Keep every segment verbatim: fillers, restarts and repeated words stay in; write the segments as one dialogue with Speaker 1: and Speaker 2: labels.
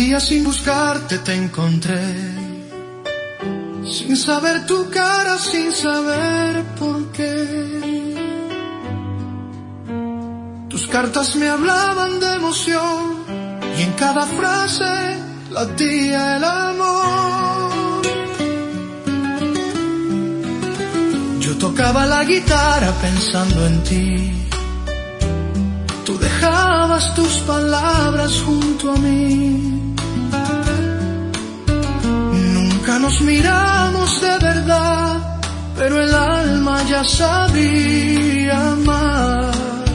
Speaker 1: día sin buscarte te encontré, sin saber tu cara, sin saber por qué. Tus cartas me hablaban de emoción y en cada frase latía el amor. Yo tocaba la guitarra pensando en ti, tú dejabas tus palabras junto a mí. Nunca nos miramos de verdad, pero el alma ya sabía amar.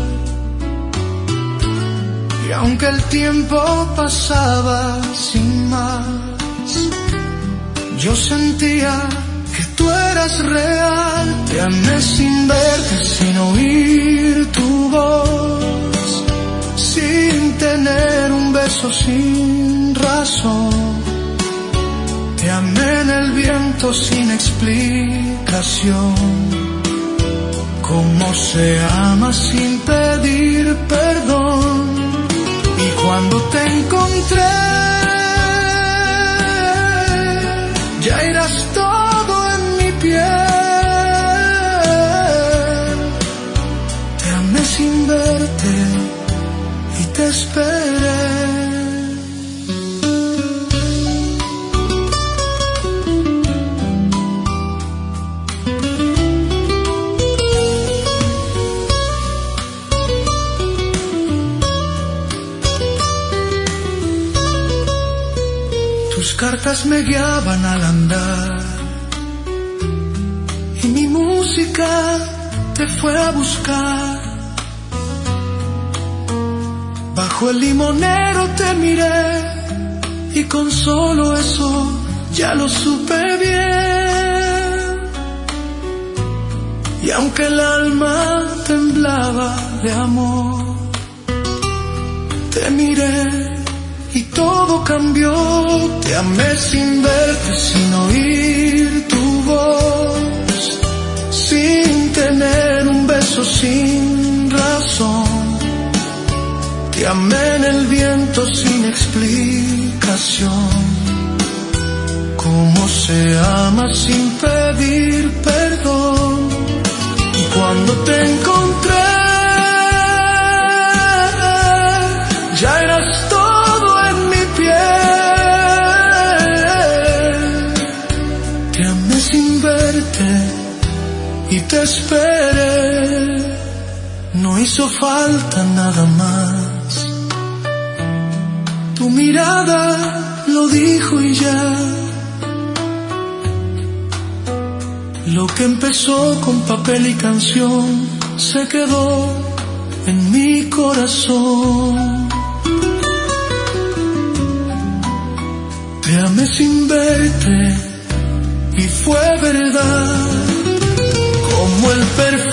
Speaker 1: Y aunque el tiempo pasaba sin más, yo sentía que tú eras real. Te amé sin verte, sin oír tu voz, sin tener un beso, sin razón. Te amé en el viento sin explicación. Cómo se ama sin pedir perdón. Y cuando te encontré, ya eras todo en mi piel. Te amé sin verte y te esperé. Tus cartas me guiaban al andar y mi música te fue a buscar. Bajo el limonero te miré y con solo eso ya lo supe bien. Y aunque el alma temblaba de amor, te miré y todo cambió. Te amé sin verte, sin oír tu voz, sin tener un beso, sin razón. Te amé en el viento sin explicación. Cómo se ama sin pedir perdón. Y cuando te encontré, ya eras todo en mi piel. Te amé sin verte y te esperé. No hizo falta nada más. Tu mirada lo dijo y ya. Lo que empezó con papel y canción se quedó en mi corazón. Te amé sin verte y fue verdad, como el perfume